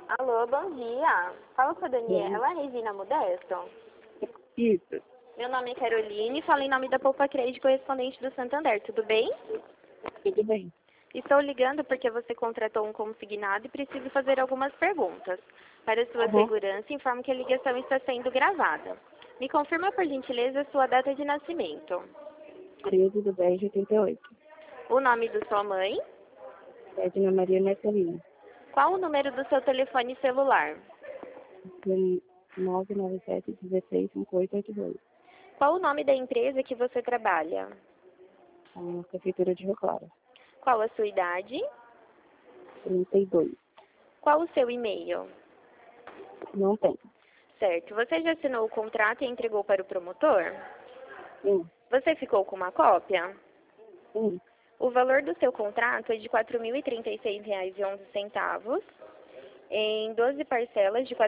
Alô, bom dia. Fala com a Bom, Daniela Regina Modesto. isso, Meu nome é Caroline, falo em nome da Poupa Crédito correspondente do Santander, tudo bem? tudo bem. Estou ligando porque você contratou um consignado e preciso fazer algumas perguntas. Para sua Uhum. segurança, informo que a ligação está sendo gravada. Me confirma, por gentileza, sua data de nascimento. 13/10/88. O nome da sua mãe. Edna Maria Metelina. Qual o número do seu telefone celular? 997-16-5882. Qual o nome da empresa que você trabalha? A Prefeitura de Rio Claro. Qual a sua idade? 32. Qual o seu e-mail? Não tem. Certo. Você já assinou o contrato e entregou para o promotor? Sim, Você ficou com uma cópia? sim. O valor do seu contrato é de R$ 4.036,11, em 12 parcelas de R$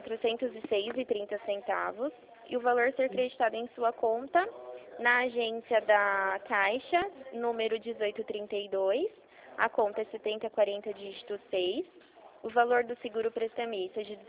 406,30, e o valor ser creditado em sua conta na agência da Caixa, número 1832, a conta é 7040 dígito 6. O valor do seguro prestamista é de R$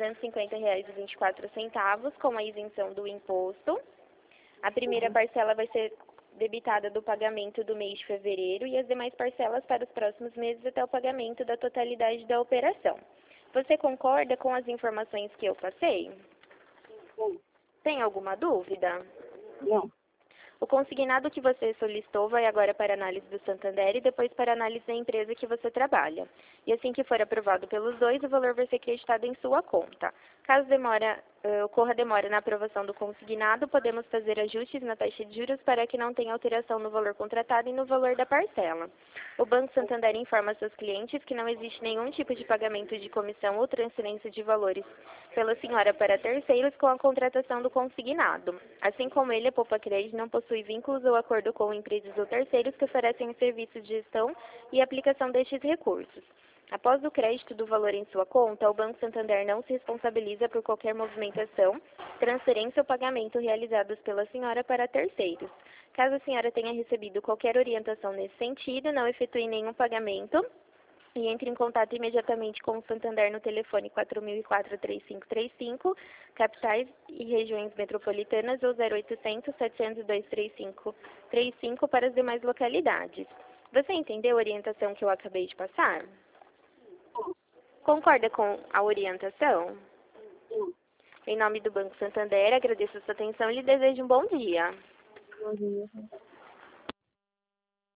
250,24, com a isenção do imposto. A primeira parcela vai ser debitada do pagamento do mês de fevereiro e as demais parcelas para os próximos meses até o pagamento da totalidade da operação. Você concorda com as informações que eu passei? Sim. Tem alguma dúvida? Não. O consignado que você solicitou vai agora para análise do Santander e depois para análise da empresa que você trabalha. E assim que for aprovado pelos dois, o valor vai ser creditado em sua conta. Caso ocorra demora na aprovação do consignado, podemos fazer ajustes na taxa de juros para que não tenha alteração no valor contratado e no valor da parcela. O Banco Santander informa seus clientes que não existe nenhum tipo de pagamento de comissão ou transferência de valores pela senhora para terceiros com a contratação do consignado. Assim como ele, a Poupa Crédito não possui vínculos ou acordo com empresas ou terceiros que oferecem serviços de gestão e aplicação destes recursos. Após o crédito do valor em sua conta, o Banco Santander não se responsabiliza por qualquer movimentação, transferência ou pagamento realizados pela senhora para terceiros. Caso a senhora tenha recebido qualquer orientação nesse sentido, não efetue nenhum pagamento e entre em contato imediatamente com o Santander no telefone 4004-3535, capitais e regiões metropolitanas, ou 0800-702-3535 para as demais localidades. Você entendeu a orientação que eu acabei de passar? Concorda com a orientação? Sim. Em nome do Banco Santander, agradeço a sua atenção e lhe desejo um bom dia. Bom dia.